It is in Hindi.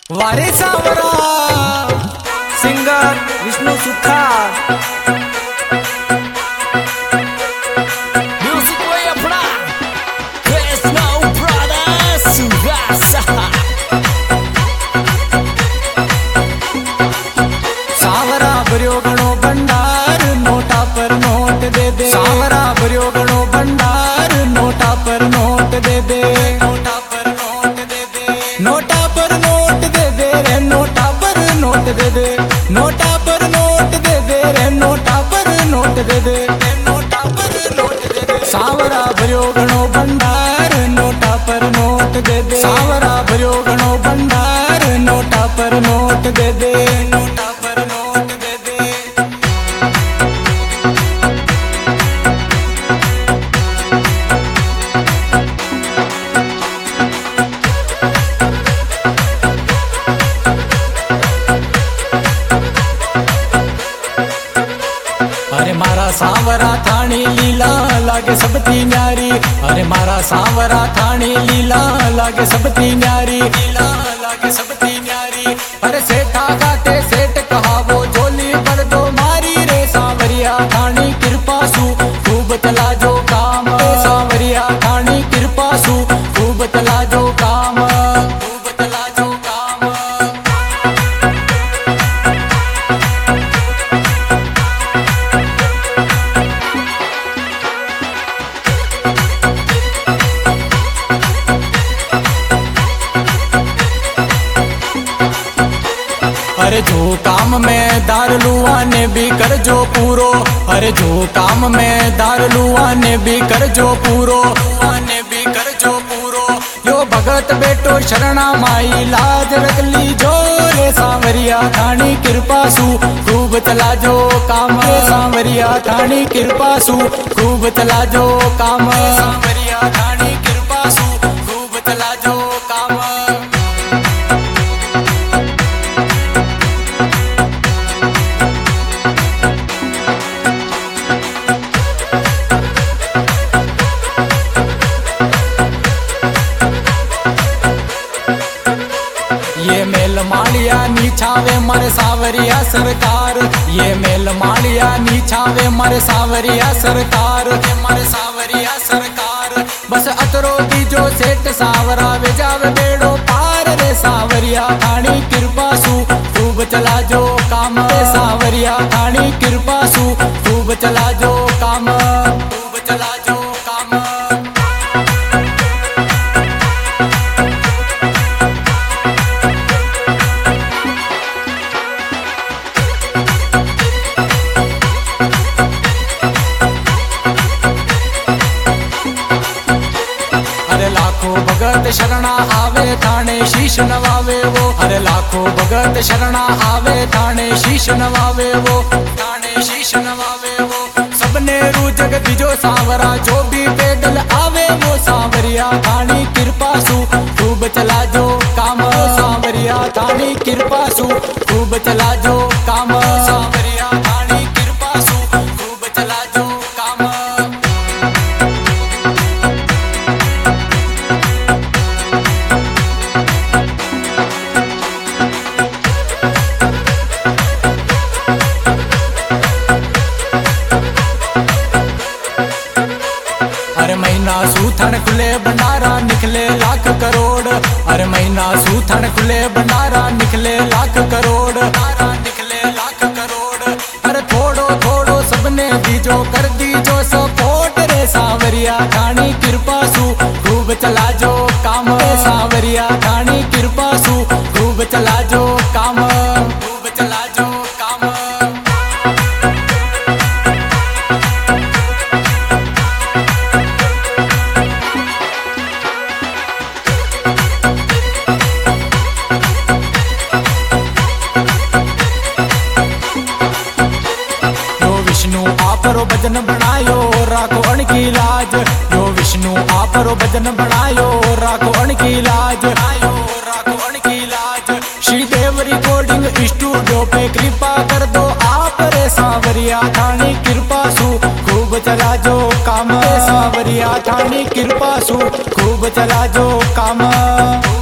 वारे सावरा singer Vishnu Suthar music way अपना कृष्णा ब्रदर्स सुवासा सावरा भर्यो गणो भंडार नोटा पर नोट दे दे सावरा भर्यो गणो भंडार नोटा पर नोट दे दे नोटा पर नोट दे दे नोटा पर नोट दे दे रे नोटा पर नोट दे दे नोटा पर नोट दे दे रे नोटा पर नोट दे दे नोटा पर नोट दे दे सावरा भर्यो गणो भंडार नोटा पर नोट दे दे सावरा भर्यो गणो भंडार नोटा पर नोट दे दे नोटा पर नोट दे दे। अरे मारा सांवरा थाणी लीला लागे सबती न्यारी अरे मारा सांवरा थाणी लीला लागे सबती न्यारी लीला लागे सबती न्यारी अरे सेठा गाते सेठ कहावो झोली भर दो मारी रे सांवरिया थाणी कृपा सु खूब चला जो काम सांवरिया थाणी कृपा सु खूब चला जो काम खूब चला जो काम। अरे जो काम में दारलुआ ने भी कर जो पूरो अरे जो काम में दारलुआ ने भी कर जो पूरो ने भी कर जो पूरो यो भगत बेटो शरणा माई लाज रख ली जो रे सांवरिया थाणी कृपा सु खूब चला जो काम सांवरिया थाणी कृपा सु खूब चला जो काम सांवरिया थाणी कृपा सु खूब चला जो काम। ये मेल मालिया नीछावे मारे सावरिया सरकार ये मेल मालिया नीछावे मारे सावरिया सरकार मारे सावरिया सरकार बस अतरो दीजो सेठ सावरा वे जावे बेड़ो पार रे सांवरिया थाणी कृपा सु खूब चला जो काम सांवरिया थाणी कृपा सु खूब चला जो काम खूब चला जो काम। अरे लाखों भगत शरणा आवे थाने शीश नवावे वो अरे लाखों भगत शरणा आवे थाने शीश नवावे वो थाने शीश नवावे वो सबने रू जगत जो सांवरा जो भी पैदल आवे वो सांवरिया थानी कृपा सु खूब चला जो काम सांवरिया थानी कृपा सु खूब चला जो काम सांवरिया थानी कृपा सु खूब चला जो काम। अरे महीना सूथन खुले भंडारा निकले लाख करोड़ अरे महीना सूथन खुले भंडारा निकले लाख करोड़ निकले लाख करोड़ अरे थोड़ो थोड़ो सबने दीजो कर दीजो सपोर्ट रे सांवरिया थाणी कृपा सु खूब चला जो काम सांवरिया थाणी कृपा सु खूब चला जो काम खूब चला जो काम। आपरो भजन बनायो राखो अणकी लाज यो विष्णु आपरो भजन बनायो राखो अणकी लाज आयो राखो अणकी लाज श्रीदेव रिकॉर्डिंग स्टूडियो पे कृपा कर दो आप रे सांवरिया थानी कृपा सु खूब चला जो काम सांवरिया थानी कृपा सु खूब चला जो काम।